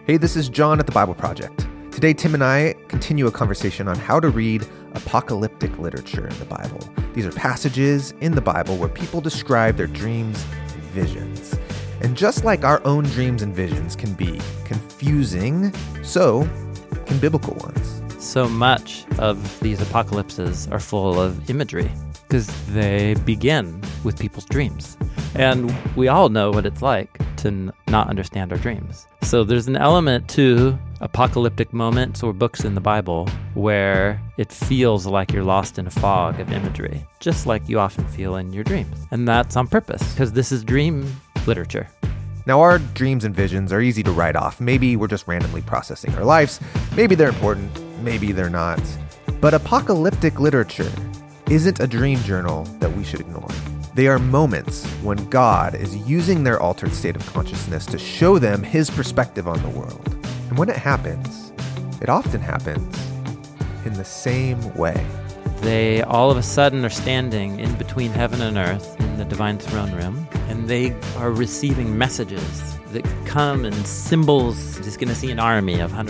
Hey, this is John at the Bible Project. Today, Tim and I continue a conversation on how to read apocalyptic literature in the Bible. These are passages in the Bible where people describe their dreams and visions. And just like our own dreams and visions can be confusing, so can biblical ones. So much of these apocalypses are full of imagery because they begin with people's dreams. And we all know what it's like to not understand our dreams. So there's an element to apocalyptic moments or books in the Bible where it feels like you're lost in a fog of imagery, just like you often feel in your dreams. And that's on purpose because this is dream literature. Now, our dreams and visions are easy to write off. Maybe we're just randomly processing our lives. Maybe they're important. Maybe they're not. But apocalyptic literature isn't a dream journal that we should ignore. They are moments when God is using their altered state of consciousness to show them his perspective on the world. And when it happens, it often happens in the same way. They all of a sudden are standing in between heaven and earth in the divine throne room, and they are receiving messages that come in symbols. He's going to see an army of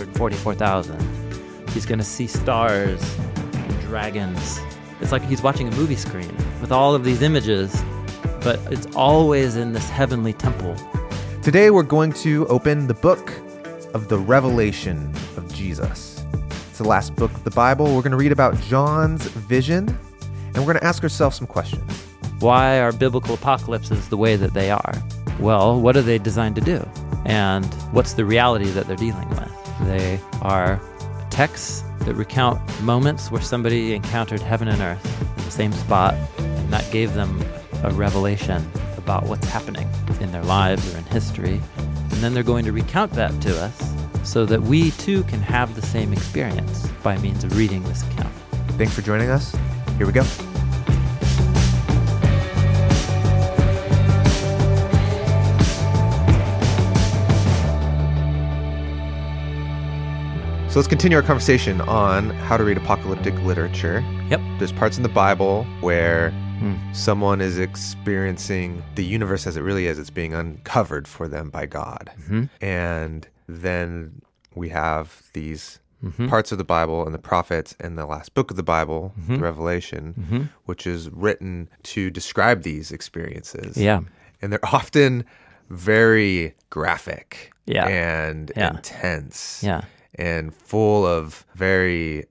144,000. He's going to see stars and dragons. It's like he's watching a movie screen with all of these images, but it's always in this heavenly temple. Today we're going to open the book of the Revelation of Jesus. It's the last book of the Bible. We're going to read about John's vision, and we're going to ask ourselves some questions. Why are biblical apocalypses the way that they are? Well, what are they designed to do? And what's the reality that they're dealing with? They are texts that recount moments where somebody encountered heaven and earth in the same spot, and that gave them a revelation about what's happening in their lives or in history. And then they're going to recount that to us so that we too can have the same experience by means of reading this account. Thanks for joining us. Here we go. So let's continue our conversation on how to read apocalyptic literature. Yep. There's parts in the Bible where someone is experiencing the universe as it really is. It's being uncovered for them by God. Mm-hmm. And then we have these parts of the Bible and the prophets and the last book of the Bible, the Revelation, which is written to describe these experiences. Yeah. And they're often very graphic Yeah. and Yeah. intense. Yeah. And full of very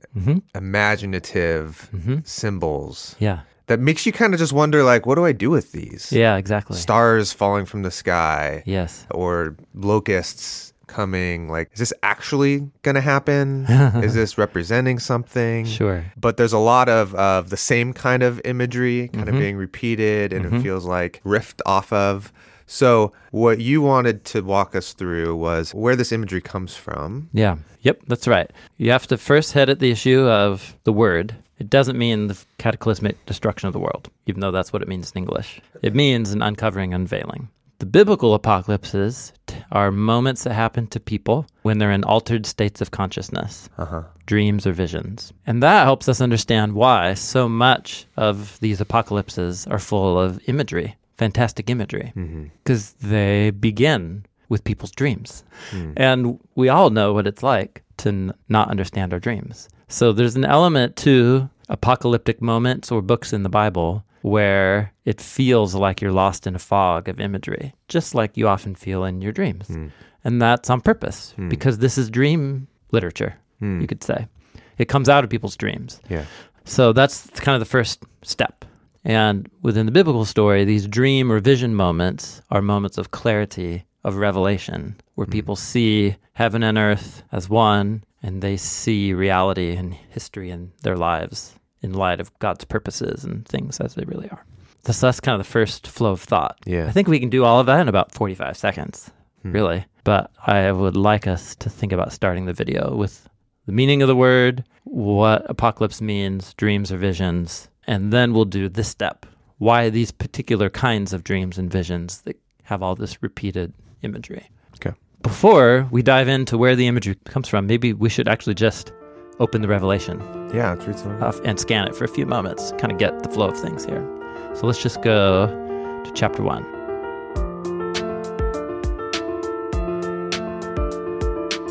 imaginative symbols. Yeah. That makes you kind of just wonder, like, what do I do with these? Yeah, exactly. Stars falling from the sky. Yes. Or locusts coming. Like, is this actually going to happen? Is this representing something? Sure. But there's a lot of the same kind of imagery kind of being repeated, and it feels like riffed off of. So what you wanted to walk us through was where this imagery comes from. Yeah. Yep, that's right. You have to first head at the issue of the word. It doesn't mean the cataclysmic destruction of the world, even though that's what it means in English. It means an uncovering, unveiling. The biblical apocalypses are moments that happen to people when they're in altered states of consciousness, dreams or visions. And that helps us understand why so much of these apocalypses are full of imagery. Fantastic imagery, because they begin with people's dreams. And we all know what it's like to not understand our dreams. So there's an element to apocalyptic moments or books in the Bible where it feels like you're lost in a fog of imagery, just like you often feel in your dreams. And that's on purpose, because this is dream literature, you could say. It comes out of people's dreams. Yeah. So that's kind of the first step. And within the biblical story, these dream or vision moments are moments of clarity, of revelation, where people see heaven and earth as one, and they see reality and history in their lives in light of God's purposes and things as they really are. So that's kind of the first flow of thought. Yeah. I think we can do all of that in about 45 seconds, really. But I would like us to think about starting the video with the meaning of the word, what apocalypse means, dreams or visions, and then we'll do this step. Why these particular kinds of dreams and visions that have all this repeated imagery. Okay. Before we dive into where the imagery comes from, maybe we should actually just open the Revelation Yeah, let's read some. and scan it for a few moments, kind of get the flow of things here. So let's just go to chapter 1.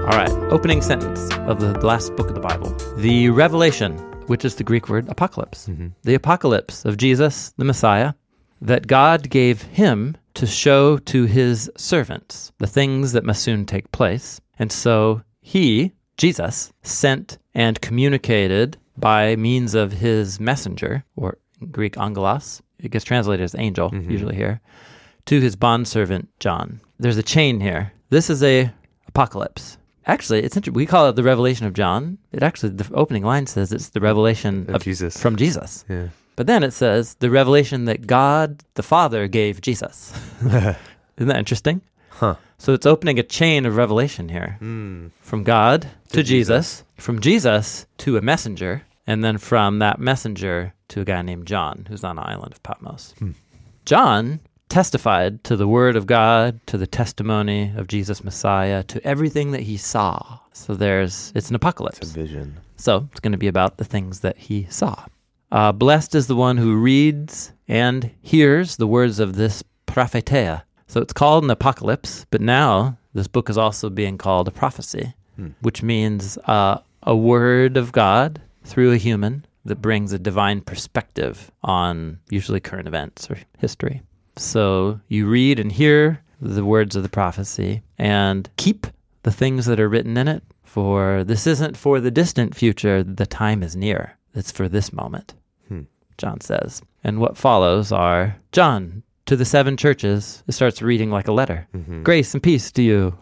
All right, opening sentence of the last book of the Bible. The revelation, which is the Greek word apocalypse. The apocalypse of Jesus, the Messiah, that God gave him to show to his servants the things that must soon take place. And so he, Jesus, sent and communicated by means of his messenger, or in Greek angelos, it gets translated as angel, usually here, to his bondservant John. There's a chain here. This is a apocalypse. Actually, it's interesting. We call it the revelation of John. It actually, the opening line says it's the revelation Of Jesus. from Jesus. Yeah. But then it says the revelation that God the Father gave Jesus. Isn't that interesting? Huh. So it's opening a chain of revelation here. From God to Jesus, from Jesus to a messenger, and then from that messenger to a guy named John, who's on the island of Patmos. John testified to the word of God, to the testimony of Jesus Messiah, to everything that he saw. So it's an apocalypse. It's a vision. So it's going to be about the things that he saw. Blessed is the one who reads and hears the words of this prophetia. So it's called an apocalypse, but now this book is also being called a prophecy, which means a word of God through a human that brings a divine perspective on usually current events or history. So you read and hear the words of the prophecy and keep the things that are written in it, for this isn't for the distant future, the time is near. It's for this moment, John says. And what follows are, John, to the 7 churches, it starts reading like a letter. Grace and peace to you.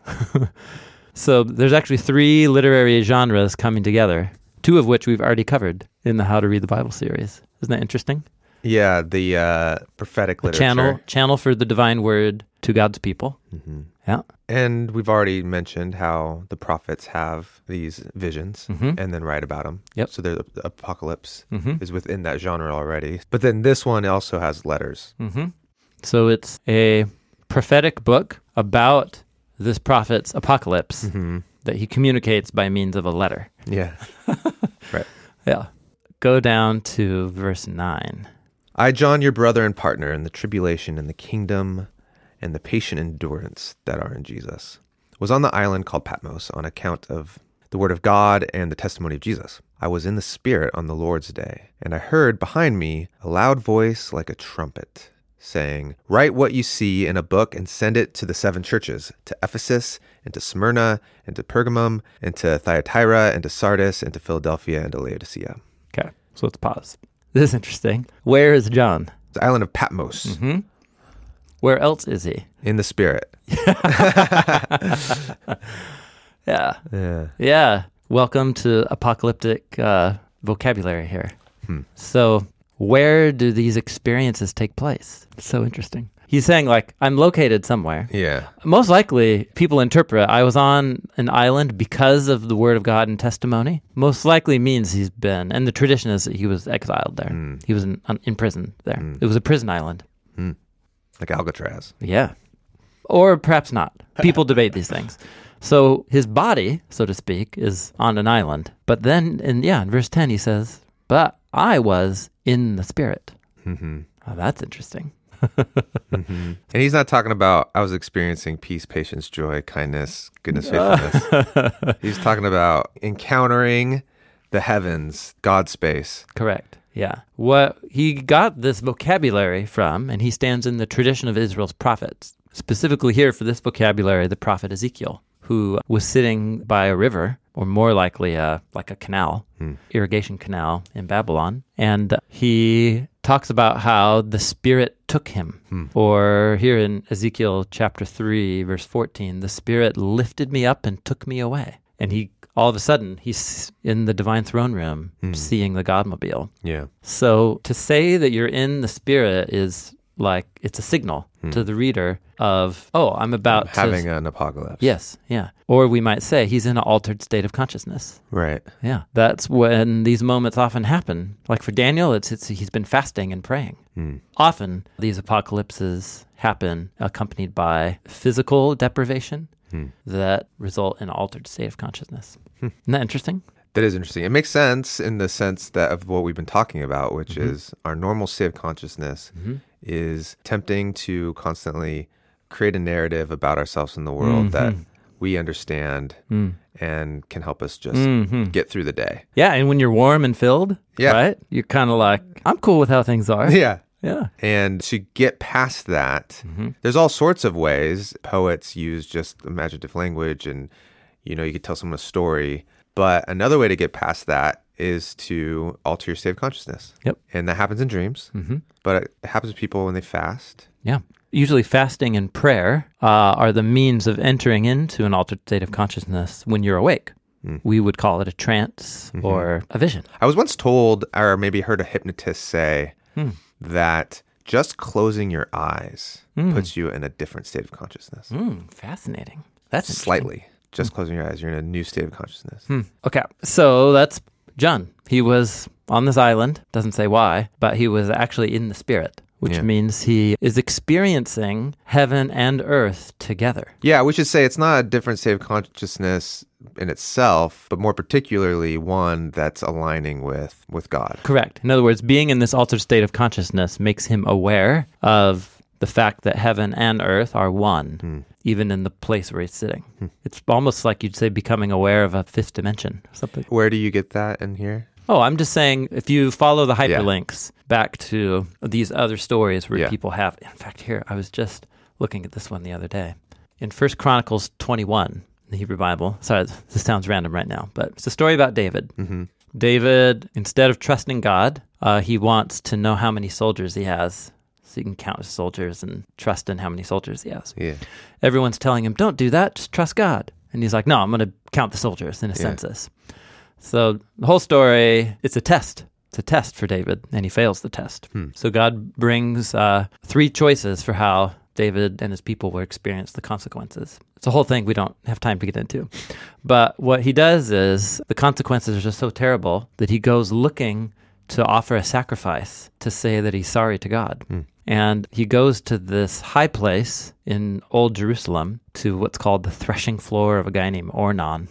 So there's actually 3 literary genres coming together, 2 of which we've already covered in the How to Read the Bible series. Isn't that interesting? Yeah, the prophetic literature. Channel for the divine word to God's people. Yeah. And we've already mentioned how the prophets have these visions and then write about them. Yep. So the apocalypse is within that genre already. But then this one also has letters. So it's a prophetic book about this prophet's apocalypse that he communicates by means of a letter. Yeah. Right. Yeah. Go down to verse 9. I, John, your brother and partner in the tribulation and the kingdom and the patient endurance that are in Jesus, was on the island called Patmos on account of the word of God and the testimony of Jesus. I was in the Spirit on the Lord's day, and I heard behind me a loud voice like a trumpet, saying, write what you see in a book and send it to the 7 churches, to Ephesus, and to Smyrna, and to Pergamum, and to Thyatira, and to Sardis, and to Philadelphia, and to Laodicea. Okay, so let's pause. This is interesting. Where is John? The island of Patmos. Where else is he? In the Spirit. Yeah. Yeah. Yeah. Welcome to apocalyptic vocabulary here. So where do these experiences take place? It's so interesting. He's saying, like, I'm located somewhere. Yeah. Most likely, people interpret, I was on an island because of the word of God and testimony. Most likely means he's been, and the tradition is that he was exiled there. He was in prison there. It was a prison island. Like Alcatraz. Yeah. Or perhaps not. People debate these things. So his body, so to speak, is on an island. But then, in verse 10, he says, but I was in the Spirit. Oh, that's interesting. And he's not talking about, I was experiencing peace, patience, joy, kindness, goodness, faithfulness. He's talking about encountering the heavens, God's space. Correct. Yeah. What he got this vocabulary from, and he stands in the tradition of Israel's prophets. Specifically here for this vocabulary, the prophet Ezekiel, who was sitting by a river, or more likely like a canal, irrigation canal in Babylon. And he talks about how the Spirit took him. Or here in Ezekiel chapter 3, verse 14, the Spirit lifted me up and took me away. And he, all of a sudden, he's in the divine throne room, seeing the Godmobile. Yeah. So to say that you're in the Spirit is like, it's a signal to the reader of, I'm about having an apocalypse. Yes, yeah. Or we might say he's in an altered state of consciousness. Right. Yeah. That's when these moments often happen. Like for Daniel, it's he's been fasting and praying. Often these apocalypses happen accompanied by physical deprivation that result in an altered state of consciousness. Isn't that interesting? That is interesting. It makes sense in the sense that of what we've been talking about, which is our normal state of consciousness is tempting to constantly create a narrative about ourselves in the world that we understand and can help us just get through the day. Yeah, and when you're warm and filled, right? You're kind of like, I'm cool with how things are. Yeah. Yeah. And to get past that, there's all sorts of ways. Poets use just imaginative language and, you could tell someone a story. But another way to get past that is to alter your state of consciousness. Yep. And that happens in dreams, but it happens to people when they fast. Yeah. Usually fasting and prayer are the means of entering into an altered state of consciousness when you're awake. We would call it a trance or a vision. I was once told, or maybe heard a hypnotist say, that just closing your eyes puts you in a different state of consciousness. Fascinating. That's slightly. Just closing your eyes, you're in a new state of consciousness. Okay, so that's John. He was on this island, doesn't say why, but he was actually in the spirit, which means he is experiencing heaven and earth together. Yeah, we should say it's not a different state of consciousness in itself, but more particularly one that's aligning with God. Correct. In other words, being in this altered state of consciousness makes him aware of the fact that heaven and earth are one, even in the place where he's sitting. It's almost like you'd say becoming aware of a fifth dimension or something. Where do you get that in here? Oh, I'm just saying, if you follow the hyperlinks back to these other stories where people have... In fact, here, I was just looking at this one the other day. In 1 Chronicles 21, the Hebrew Bible. Sorry, this sounds random right now, but it's a story about David. David, instead of trusting God, he wants to know how many soldiers he has, so he can count his soldiers and trust in how many soldiers he has. Yeah. Everyone's telling him, don't do that, just trust God. And he's like, no, I'm going to count the soldiers in a census. So the whole story, it's a test. It's a test for David, and he fails the test. So God brings 3 choices for how David and his people will experience the consequences. It's a whole thing we don't have time to get into. But what he does is the consequences are just so terrible that he goes looking to offer a sacrifice to say that he's sorry to God. And he goes to this high place in Old Jerusalem to what's called the threshing floor of a guy named Ornan.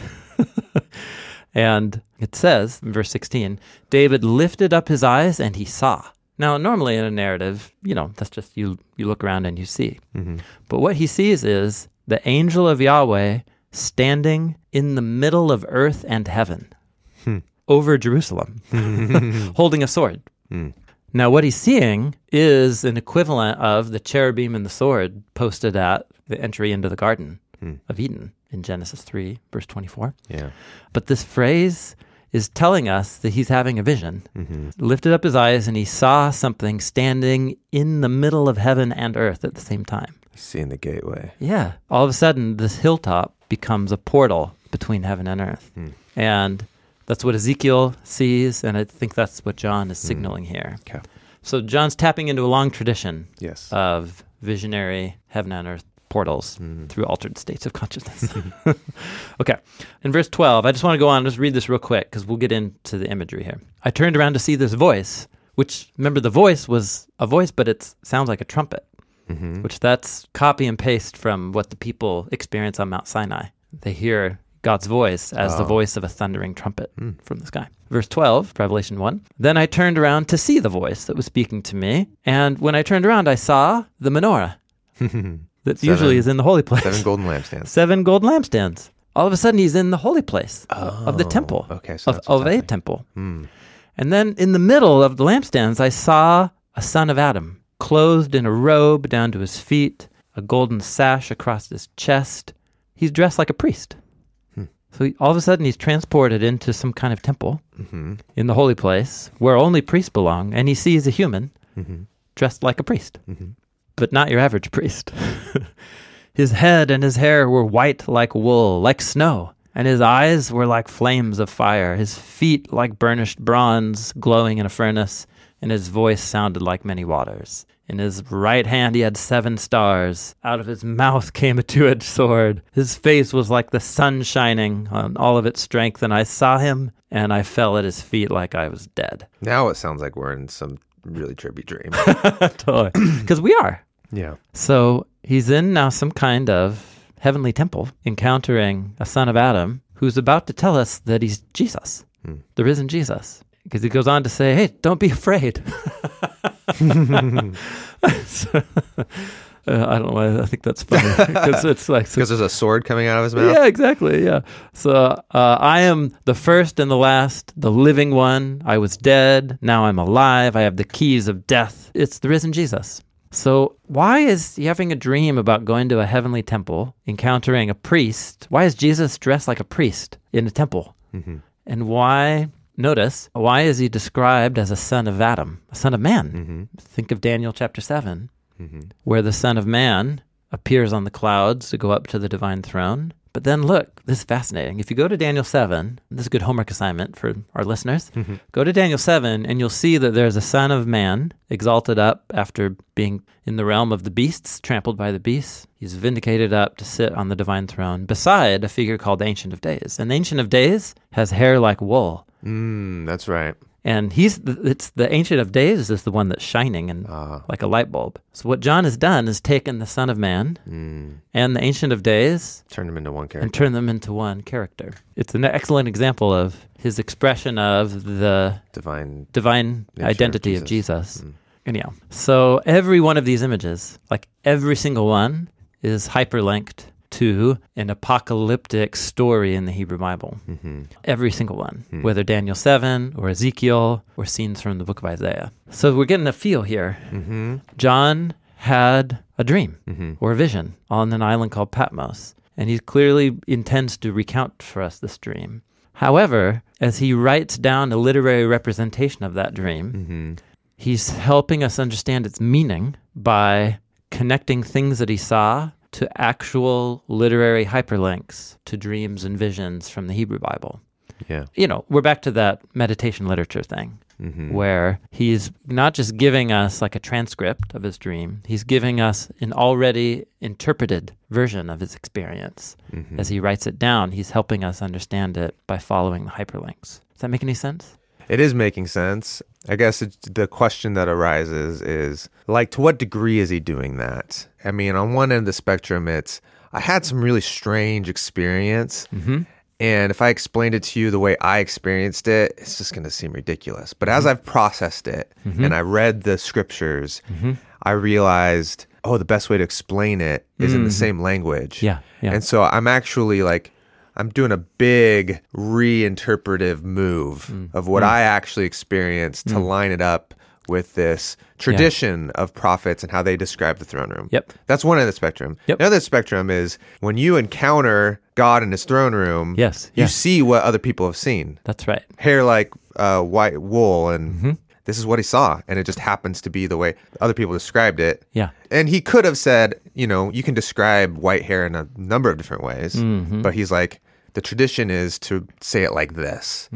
And it says in verse 16, David lifted up his eyes and he saw. Now, normally in a narrative, that's just you look around and you see. But what he sees is the angel of Yahweh standing in the middle of earth and heaven over Jerusalem, holding a sword. Now, what he's seeing is an equivalent of the cherubim and the sword posted at the entry into the Garden of Eden in Genesis 3, verse 24. Yeah. But this phrase is telling us that he's having a vision. Lifted up his eyes and he saw something standing in the middle of heaven and earth at the same time. He's seeing the gateway. Yeah. All of a sudden, this hilltop becomes a portal between heaven and earth. And that's what Ezekiel sees, and I think that's what John is signaling here. Okay. So John's tapping into a long tradition Yes. of visionary heaven and earth portals through altered states of consciousness. Okay. In verse 12, I just want to go on and just read this real quick because we'll get into the imagery here. I turned around to see this voice, which, remember, the voice was a voice, but it sounds like a trumpet, which that's copy and paste from what the people experience on Mount Sinai. They hear God's voice as the voice of a thundering trumpet from the sky. Verse 12, Revelation 1. Then I turned around to see the voice that was speaking to me, and when I turned around, I saw the menorah. That usually is in the holy place. 7 golden lampstands. 7 golden lampstands. All of a sudden, he's in the holy place of the temple, okay, so of a temple. And then in the middle of the lampstands, I saw a son of Adam, clothed in a robe down to his feet, a golden sash across his chest. He's dressed like a priest. So all of a sudden, he's transported into some kind of temple in the holy place where only priests belong, and he sees a human dressed like a priest. But not your average priest. His head and his hair were white like wool, like snow, and his eyes were like flames of fire, his feet like burnished bronze glowing in a furnace, and his voice sounded like many waters. In his right hand he had 7 stars. Out of his mouth came a 2-edged sword. His face was like the sun shining on all of its strength, and I saw him, and I fell at his feet like I was dead. Now it sounds like we're in some really trippy dream. Totally. Because we are. Yeah. So he's in now some kind of heavenly temple, encountering a son of Adam who's about to tell us that he's Jesus, the risen Jesus. Because he goes on to say, hey, don't be afraid. I don't know why I think that's funny. Because it's like... Because there's a sword coming out of his mouth? Yeah, exactly, yeah. So, I am the first and the last, the living one. I was dead, now I'm alive. I have the keys of death. It's the risen Jesus. So why is he having a dream about going to a heavenly temple, encountering a priest? Why is Jesus dressed like a priest in a temple? Mm-hmm. And why is he described as a son of Adam, a son of man? Mm-hmm. Think of Daniel chapter 7, Mm-hmm. where the Son of Man appears on the clouds to go up to the divine throne. But then look, this is fascinating. If you go to Daniel 7, this is a good homework assignment for our listeners. Mm-hmm. Go to Daniel 7 and you'll see that there's a Son of Man exalted up after being in the realm of the beasts, trampled by the beasts. He's vindicated up to sit on the divine throne beside a figure called the Ancient of Days. And the Ancient of Days has hair like wool. That's right. And it's the Ancient of Days is the one that's shining and like a light bulb. So what John has done is taken the Son of Man and the Ancient of Days, Turn them into one character. and turned them into one character. It's an excellent example of his expression of the divine nature identity of Jesus. Anyhow, so every one of these images, like every single one, is hyperlinked to an apocalyptic story in the Hebrew Bible. Mm-hmm. Every single one, whether Daniel 7 or Ezekiel or scenes from the book of Isaiah. So we're getting a feel here. Mm-hmm. John had a dream or a vision on an island called Patmos, and he clearly intends to recount for us this dream. However, as he writes down a literary representation of that dream, he's helping us understand its meaning by connecting things that he saw to actual literary hyperlinks to dreams and visions from the Hebrew Bible. Yeah. We're back to that meditation literature thing, where he's not just giving us like a transcript of his dream, he's giving us an already interpreted version of his experience. As he writes it down, he's helping us understand it by following the hyperlinks. Does that make any sense? It is making sense. I guess the question that arises is, like, to what degree is he doing that? I mean, on one end of the spectrum, I had some really strange experience, and if I explained it to you the way I experienced it, it's just going to seem ridiculous. But as I've processed it, and I read the scriptures, I realized, the best way to explain it is in the same language. Yeah. And so I'm actually I'm doing a big reinterpretive move of what I actually experienced to line it up with this tradition of prophets and how they describe the throne room. Yep. That's one end of the spectrum. Yep. The other spectrum is when you encounter God in his throne room, you see what other people have seen. That's right. Hair like white wool, and this is what he saw, and it just happens to be the way other people described it. Yeah. And he could have said, you can describe white hair in a number of different ways, but he's like, the tradition is to say it like this,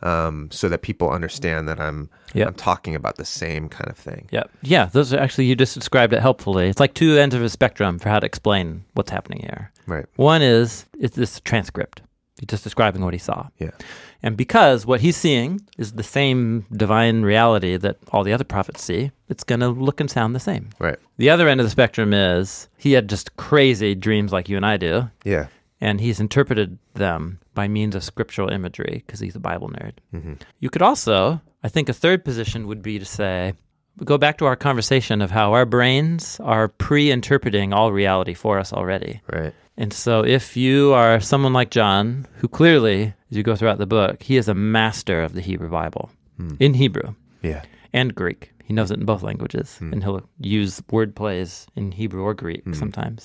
so that people understand that I'm talking about the same kind of thing. Yeah. Those are actually, you just described it helpfully. It's like two ends of a spectrum for how to explain what's happening here. Right. One is this transcript. He's just describing what he saw. Yeah. And because what he's seeing is the same divine reality that all the other prophets see, it's going to look and sound the same. Right. The other end of the spectrum is he had just crazy dreams like you and I do. Yeah. And he's interpreted them by means of scriptural imagery because he's a Bible nerd. You could also, I think a third position would be to say, go back to our conversation of how our brains are pre-interpreting all reality for us already. Right. And so if you are someone like John, who clearly, as you go throughout the book, he is a master of the Hebrew Bible, in Hebrew and Greek. He knows it in both languages, and he'll use word plays in Hebrew or Greek sometimes.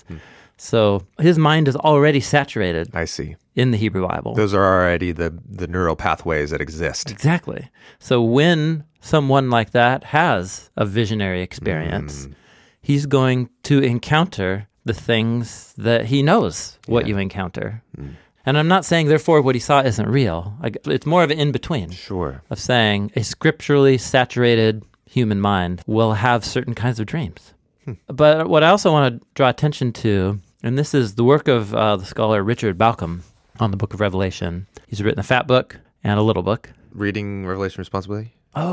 So his mind is already saturated. I see. In the Hebrew Bible. Those are already the neural pathways that exist. Exactly. So when someone like that has a visionary experience, he's going to encounter the things that he knows what you encounter. And I'm not saying, therefore, what he saw isn't real. It's more of an in-between. Sure. Of saying a scripturally saturated human mind will have certain kinds of dreams. But what I also want to draw attention to, and this is the work of the scholar Richard Balcom on the book of Revelation. He's written a fat book and a little book. Reading Revelation Responsibly?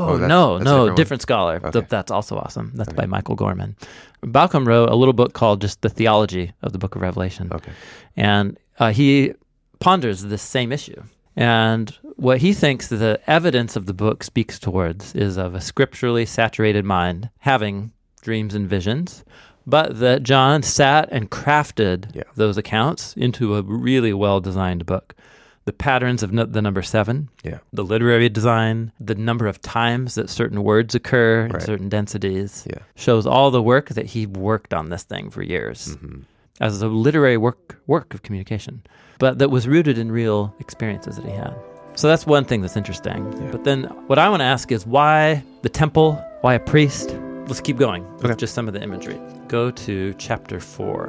No, different scholar. Okay. That's also awesome. That's by Michael Gorman. Balcom wrote a little book called just The Theology of the Book of Revelation. Okay. And he ponders this same issue. And what he thinks the evidence of the book speaks towards is of a scripturally saturated mind having dreams and visions, but that John sat and crafted Yeah. those accounts into a really well-designed book. The patterns of the number 7, Yeah. the literary design, the number of times that certain words occur in Right. certain densities, Yeah. shows all the work that he worked on this thing for years as a literary work of communication, but that was rooted in real experiences that he had. So that's one thing that's interesting. Yeah. But then what I want to ask is why the temple? Why a priest? Let's keep going with Okay. just some of the imagery. Go to chapter 4.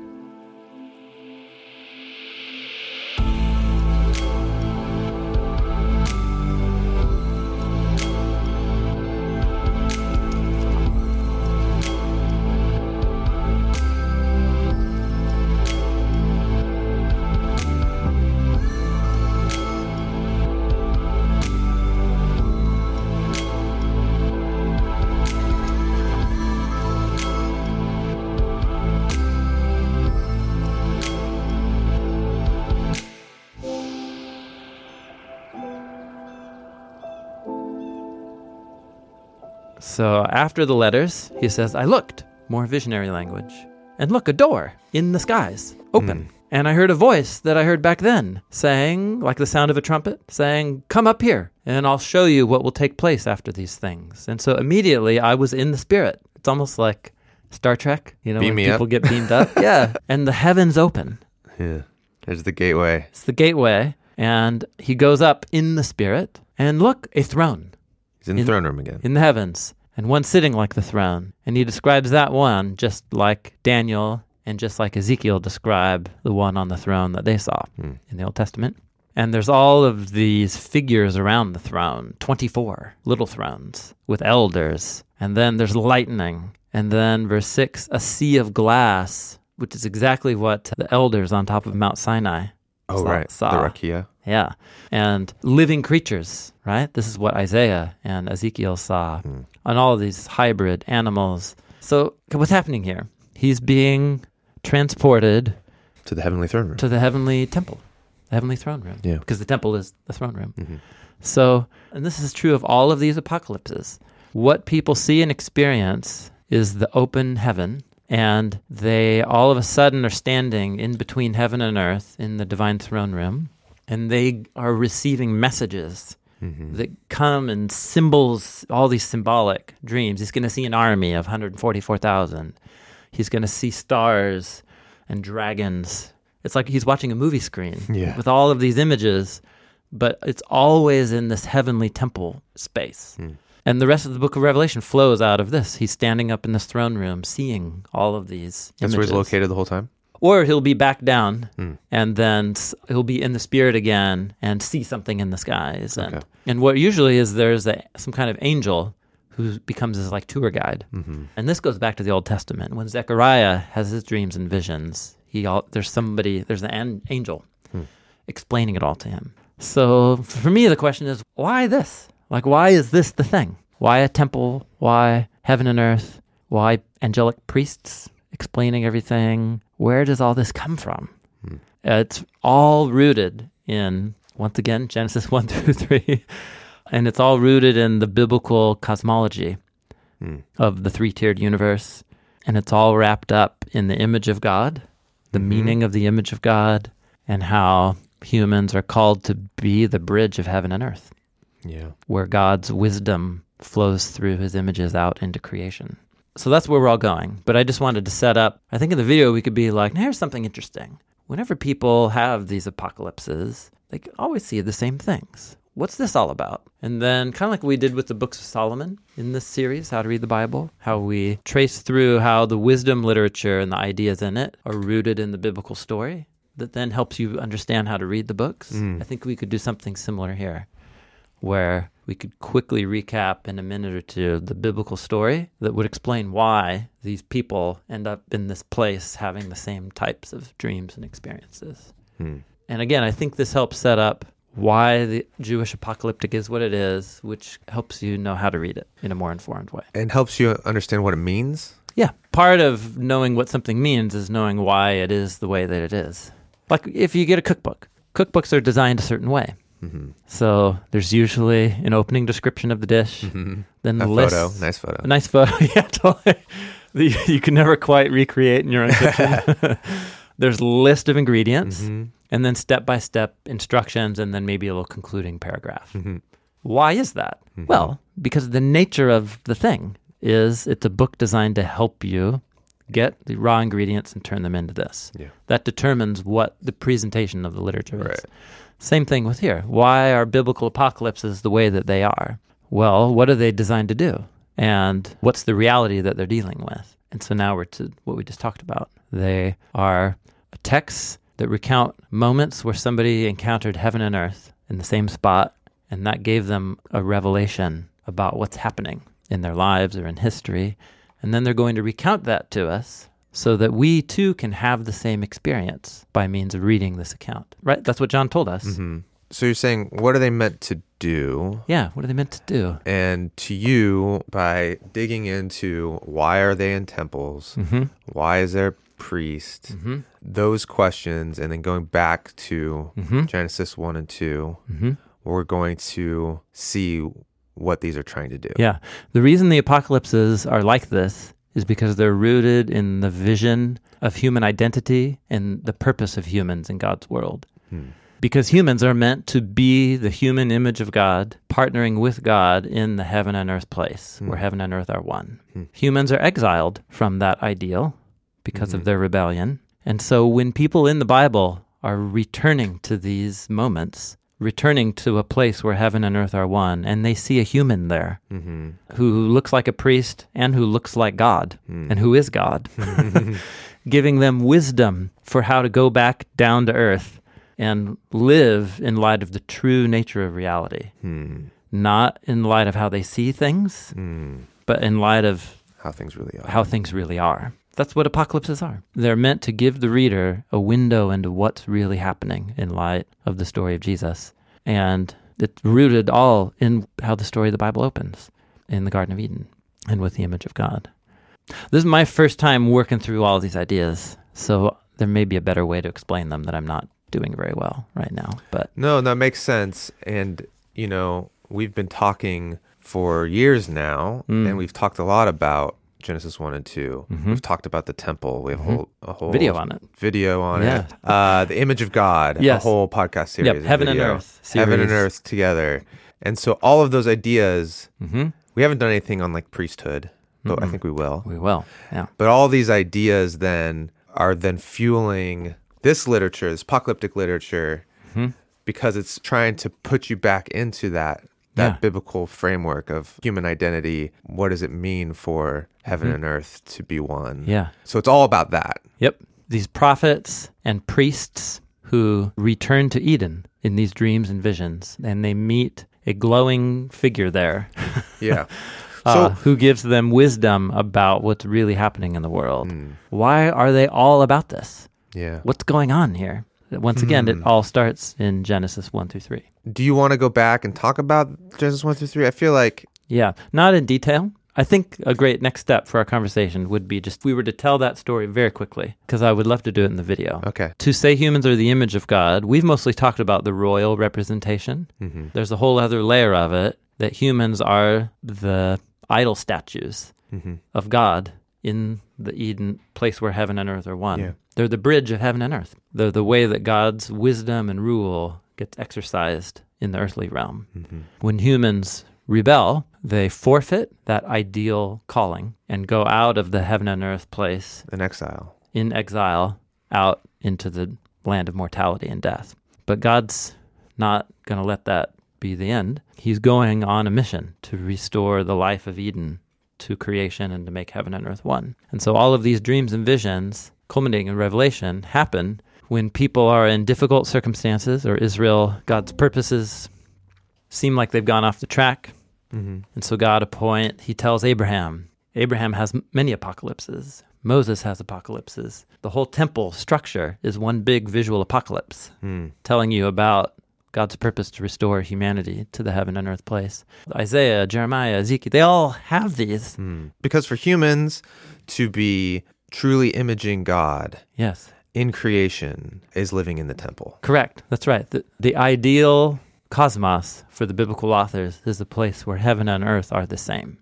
So after the letters, he says, I looked, more visionary language, and look, a door in the skies, open. And I heard a voice that I heard back then saying, like the sound of a trumpet, saying, come up here, and I'll show you what will take place after these things. And so immediately I was in the spirit. It's almost like Star Trek, Beam when me people up. get beamed up. Yeah. And the heavens open. Yeah. There's the gateway. It's the gateway. And he goes up in the spirit, and look, a throne. He's in the throne room again. In the heavens, and one sitting like the throne. And he describes that one just like Daniel and just like Ezekiel describe the one on the throne that they saw in the Old Testament. And there's all of these figures around the throne, 24 little thrones with elders. And then there's lightning. And then verse 6, a sea of glass, which is exactly what the elders on top of Mount Sinai Oh, right. saw. The Rakia. Yeah. And living creatures, right? This is what Isaiah and Ezekiel saw. And all of these hybrid animals. So what's happening here? He's being transported To the heavenly throne room. to the heavenly temple, the heavenly throne room. Yeah. Because the temple is the throne room. So, and this is true of all of these apocalypses. What people see and experience is the open heaven, and they all of a sudden are standing in between heaven and earth in the divine throne room, and they are receiving messages that come in symbols, all these symbolic dreams. He's going to see an army of 144,000. He's going to see stars and dragons. It's like he's watching a movie screen with all of these images, but it's always in this heavenly temple space. And the rest of the book of Revelation flows out of this. He's standing up in this throne room, seeing all of these That's images. where he's located the whole time? Or he'll be back down, and then he'll be in the spirit again and see something in the skies. Okay. And what usually is there's some kind of angel who becomes his like tour guide. And this goes back to the Old Testament. When Zechariah has his dreams and visions, there's an angel explaining it all to him. So for me, the question is, why this? Like, why is this the thing? Why a temple? Why heaven and earth? Why angelic priests explaining everything? Where does all this come from? It's all rooted in, once again, Genesis 1 through 3. And it's all rooted in the biblical cosmology of the three-tiered universe. And it's all wrapped up in the image of God, the meaning of the image of God, and how humans are called to be the bridge of heaven and earth, where God's wisdom flows through his images out into creation. So that's where we're all going. But I just wanted to set up, I think in the video we could be like, now here's something interesting. Whenever people have these apocalypses, they always see the same things. What's this all about? And then kind of like we did with the books of Solomon in this series, How to Read the Bible, how we trace through how the wisdom literature and the ideas in it are rooted in the biblical story that then helps you understand how to read the books. I think we could do something similar here, where we could quickly recap in a minute or two the biblical story that would explain why these people end up in this place having the same types of dreams and experiences. And again, I think this helps set up why the Jewish apocalyptic is what it is, which helps you know how to read it in a more informed way. And helps you understand what it means? Yeah. Part of knowing what something means is knowing why it is the way that it is. Like if you get a cookbook, cookbooks are designed a certain way. So there's usually an opening description of the dish, then the list. Nice photo. A nice photo, yeah, totally. You can never quite recreate in your own kitchen. There's a list of ingredients, and then step-by-step instructions, and then maybe a little concluding paragraph. Why is that? Well, because the nature of the thing is it's a book designed to help you get the raw ingredients and turn them into this. Yeah. That determines what the presentation of the literature is. Right. Same thing with here. Why are biblical apocalypses the way that they are? Well, what are they designed to do? And what's the reality that they're dealing with? And so now we're to what we just talked about. They are texts that recount moments where somebody encountered heaven and earth in the same spot, and that gave them a revelation about what's happening in their lives or in history. And then they're going to recount that to us so that we too can have the same experience by means of reading this account. Right? That's what John told us. So you're saying, what are they meant to do? Yeah, what are they meant to do? And to you, by digging into why are they in temples, why is there a priest, those questions, and then going back to Genesis 1 and 2, we're going to see what these are trying to do. Yeah. The reason the apocalypses are like this is because they're rooted in the vision of human identity and the purpose of humans in God's world. Because humans are meant to be the human image of God, partnering with God in the heaven and earth place, where heaven and earth are one. Humans are exiled from that ideal because of their rebellion. And so when people in the Bible are returning to these moments, returning to a place where heaven and earth are one, and they see a human there who looks like a priest and who looks like God and who is God, giving them wisdom for how to go back down to earth and live in light of the true nature of reality. Not in light of how they see things, but in light of How things really are. how things really are. That's what apocalypses are. They're meant to give the reader a window into what's really happening in light of the story of Jesus. And it's rooted all in how the story of the Bible opens in the Garden of Eden and with the image of God. This is my first time working through all these ideas, so there may be a better way to explain them that I'm not doing very well right now. But No, that makes sense. And, you know, we've been talking for years now, and we've talked a lot about Genesis 1 and 2. We've talked about the temple. We have a whole video on it. The image of God, Yes. a whole podcast series. Yep, of Heaven and video. Earth Heaven and series. Earth together. And so all of those ideas, we haven't done anything on like priesthood, but I think we will. We will, yeah. But all these ideas then are then fueling this literature, this apocalyptic literature, because it's trying to put you back into that Yeah. biblical framework of human identity. What does it mean for heaven and earth to be one? Yeah. So it's all about that. Yep. These prophets and priests who return to Eden in these dreams and visions, and they meet a glowing figure there Yeah. who gives them wisdom about what's really happening in the world. Why are they all about this? Yeah. What's going on here? Once again, it all starts in Genesis 1 through 3. Do you want to go back and talk about Genesis 1 through 3? I feel like, Yeah, not in detail. I think a great next step for our conversation would be just we were to tell that story very quickly, because I would love to do it in the video. okay. To say humans are the image of God, we've mostly talked about the royal representation. There's a whole other layer of it, that humans are the idol statues of God in the Eden place where heaven and earth are one. Yeah. They're the bridge of heaven and earth. They're the way that God's wisdom and rule gets exercised in the earthly realm. When humans rebel, they forfeit that ideal calling and go out of the heaven and earth place In exile. in exile out into the land of mortality and death. But God's not going to let that be the end. He's going on a mission to restore the life of Eden to creation and to make heaven and earth one. And so all of these dreams and visions, culminating in Revelation, happen when people are in difficult circumstances, or Israel, God's purposes seem like they've gone off the track. And so he tells Abraham has many apocalypses. Moses has apocalypses. The whole temple structure is one big visual apocalypse, telling you about God's purpose to restore humanity to the heaven and earth place. Isaiah, Jeremiah, Ezekiel, they all have these. Because for humans to be truly imaging God Yes, in creation is living in the temple. correct. That's right. The ideal cosmos for the biblical authors is a place where heaven and earth are the same.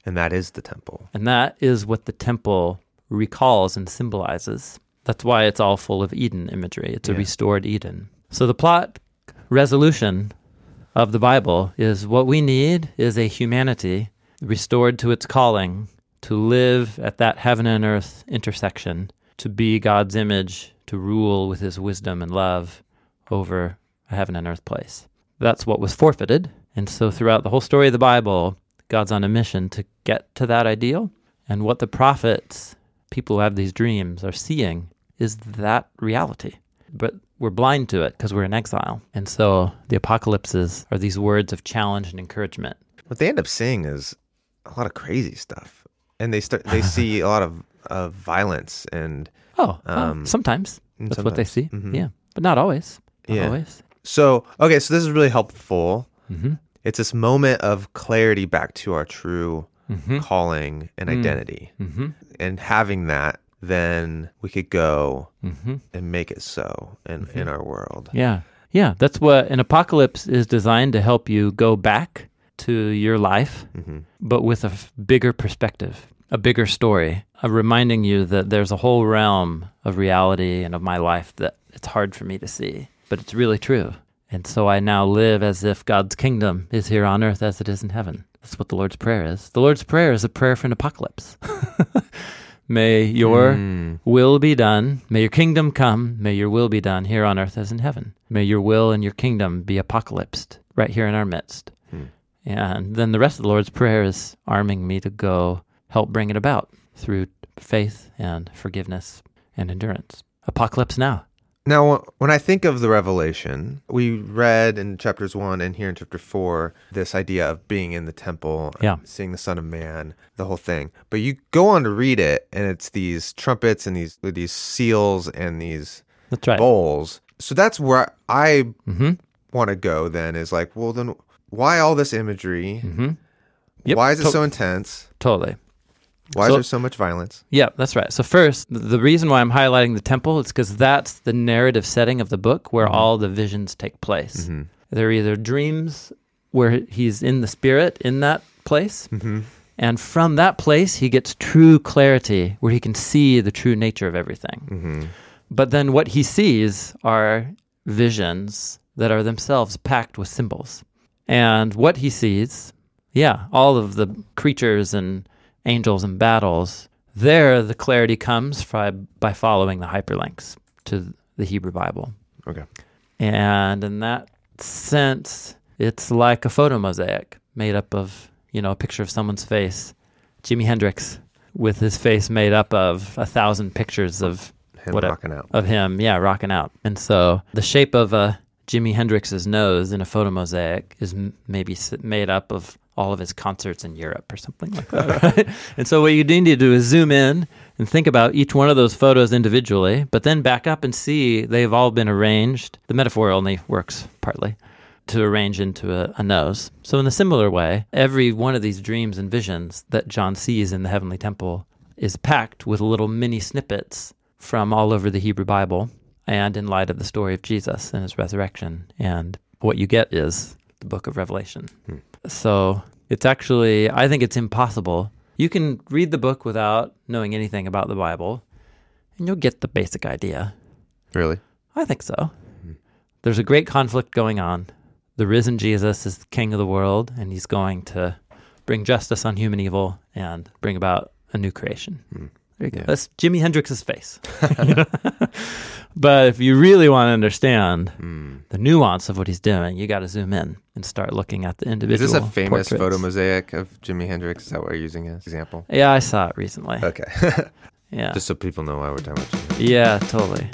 And that is the temple. And that is what the temple recalls and symbolizes. That's why it's all full of Eden imagery. It's a restored Eden. So the plot resolution of the Bible is what we need is a humanity restored to its calling, to live at that heaven and earth intersection, to be God's image, to rule with his wisdom and love over a heaven and earth place. That's what was forfeited. And so throughout the whole story of the Bible, God's on a mission to get to that ideal. And what the prophets, people who have these dreams, are seeing is that reality. But we're blind to it because we're in exile. And so the apocalypses are these words of challenge and encouragement. What they end up seeing is a lot of crazy stuff. And they see a lot of violence and... sometimes. That's what they see. Mm-hmm. Yeah. But not always. Not always. So this is really helpful. Mm-hmm. It's this moment of clarity back to our true calling and identity. Mm-hmm. And having that, then we could go and make it so in our world. Yeah. Yeah. That's what an apocalypse is designed to help you go back to your life, but with a bigger perspective, a bigger story, reminding you that there's a whole realm of reality and of my life that it's hard for me to see, but it's really true. And so I now live as if God's kingdom is here on earth as it is in heaven. That's what the Lord's Prayer is. The Lord's Prayer is a prayer for an apocalypse. May your will be done. May your kingdom come. May your will be done here on earth as in heaven. May your will and your kingdom be apocalypsed right here in our midst. And then the rest of the Lord's Prayer is arming me to go help bring it about through faith and forgiveness and endurance. Apocalypse now. Now, when I think of the Revelation, we read in chapters 1 and here in chapter 4, this idea of being in the temple, seeing the Son of Man, the whole thing. But you go on to read it, and it's these trumpets and these seals and these bowls. So that's where I want to go then, is like, well, then why all this imagery? Yep. Why is it so intense? Totally. Why is there so much violence? Yeah, that's right. So first, the reason why I'm highlighting the temple is because that's the narrative setting of the book where all the visions take place. They're either dreams where he's in the spirit in that place, and from that place he gets true clarity where he can see the true nature of everything. But then what he sees are visions that are themselves packed with symbols. And what he sees, all of the creatures and angels and battles, there the clarity comes by following the hyperlinks to the Hebrew Bible. Okay. And in that sense, it's like a photo mosaic made up of, a picture of someone's face. Jimi Hendrix with his face made up of 1,000 pictures of him rocking out. Of him, rocking out. And so the shape of Jimi Hendrix's nose in a photo mosaic is maybe made up of all of his concerts in Europe or something like that, right? And so what you need to do is zoom in and think about each one of those photos individually, but then back up and see they've all been arranged. The metaphor only works partly to arrange into a nose. So in a similar way, every one of these dreams and visions that John sees in the heavenly temple is packed with little mini snippets from all over the Hebrew Bible and in light of the story of Jesus and his resurrection. And what you get is the book of Revelation. So it's actually, I think it's impossible. You can read the book without knowing anything about the Bible, and you'll get the basic idea. Really? I think so. There's a great conflict going on. The risen Jesus is the king of the world, and he's going to bring justice on human evil and bring about a new creation. There you go. That's Jimi Hendrix's face. But if you really want to understand the nuance of what he's doing, you got to zoom in and start looking at the individual. Is this a famous portraits. photo mosaic of Jimi Hendrix? Is that what you're using as example? Yeah, I saw it recently. Okay. Yeah. Just so people know why we're talking about Jimi Hendrix. Yeah, totally.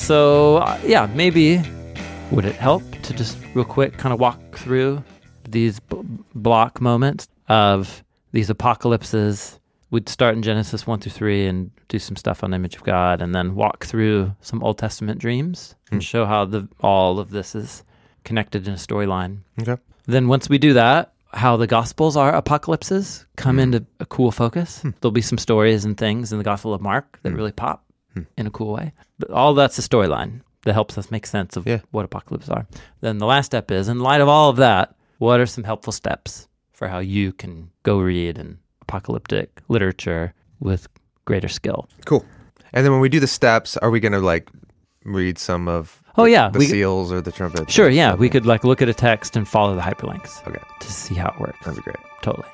So, maybe would it help to just real quick kind of walk through these block moments of these apocalypses? We'd start in Genesis 1 through 3 and do some stuff on the image of God, and then walk through some Old Testament dreams and show how all of this is connected in a storyline. Okay. Then once we do that, how the Gospels are apocalypses come into a cool focus. There'll be some stories and things in the Gospel of Mark that really pop in a cool way. But all that's a storyline that helps us make sense of what apocalypses are. Then the last step is, in light of all of that, what are some helpful steps for how you can go read an apocalyptic literature with greater skill? Cool. And then when we do the steps, are we going to read some of the seals or the trumpets? Sure, yeah. We could look at a text and follow the hyperlinks to see how it works. That'd be great. Totally.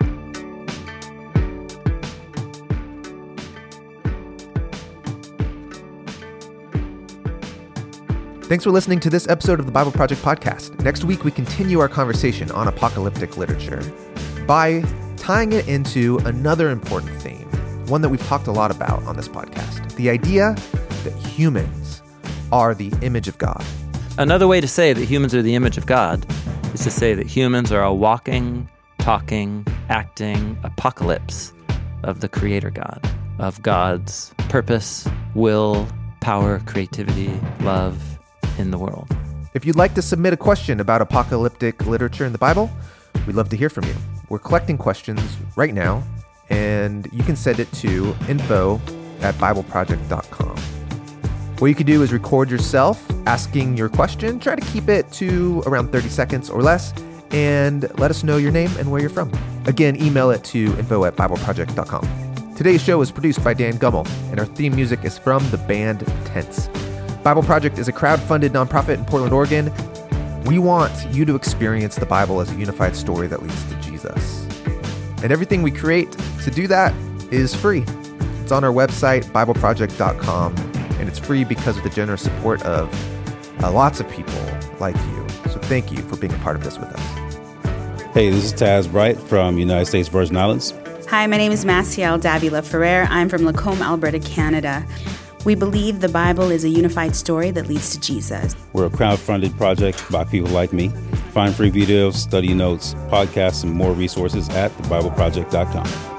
Thanks for listening to this episode of the Bible Project Podcast. Next week, we continue our conversation on apocalyptic literature by tying it into another important theme, one that we've talked a lot about on this podcast, the idea that humans are the image of God. Another way to say that humans are the image of God is to say that humans are a walking, talking, acting apocalypse of the Creator God, of God's purpose, will, power, creativity, love in the world. If you'd like to submit a question about apocalyptic literature in the Bible, we'd love to hear from you. We're collecting questions right now, and you can send it to info@bibleproject.com. What you can do is record yourself asking your question. Try to keep it to around 30 seconds or less, and let us know your name and where you're from. Again, email it to info@bibleproject.com. Today's show is produced by Dan Gummel, and our theme music is from the band Tense. Bible Project is a crowd-funded nonprofit in Portland, Oregon. We want you to experience the Bible as a unified story that leads to Jesus. And everything we create to do that is free. It's on our website, bibleproject.com, and it's free because of the generous support of lots of people like you. So thank you for being a part of this with us. Hey, this is Taz Bright from United States Virgin Islands. Hi, my name is Maciel Davila Ferrer. I'm from Lacombe, Alberta, Canada. We believe the Bible is a unified story that leads to Jesus. We're a crowd-funded project by people like me. Find free videos, study notes, podcasts, and more resources at thebibleproject.com.